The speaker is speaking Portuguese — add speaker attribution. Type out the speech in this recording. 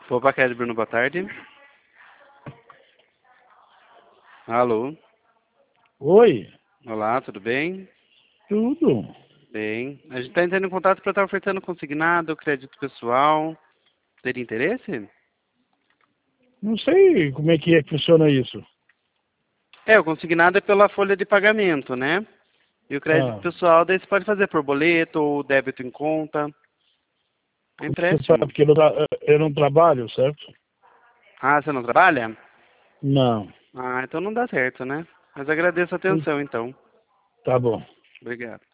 Speaker 1: Opa, Kelly Bruno, boa tarde. Alô?
Speaker 2: Oi,
Speaker 1: Olá, tudo bem?
Speaker 2: tudo.
Speaker 1: Bem. A gente está entrando em contato para estar ofertando consignado, crédito pessoal. Teria interesse?
Speaker 2: Não sei como é que funciona isso.
Speaker 1: O consignado é pela folha de pagamento, né? E o crédito
Speaker 2: Ah,
Speaker 1: pessoal, daí você pode fazer por boleto ou débito em conta. É
Speaker 2: você sabe
Speaker 1: empréstimo.
Speaker 2: que eu não trabalho, certo?
Speaker 1: Ah, você não trabalha?
Speaker 2: Não.
Speaker 1: Ah, então não dá certo, né? Mas agradeço a atenção, então.
Speaker 2: Tá bom.
Speaker 1: Obrigado.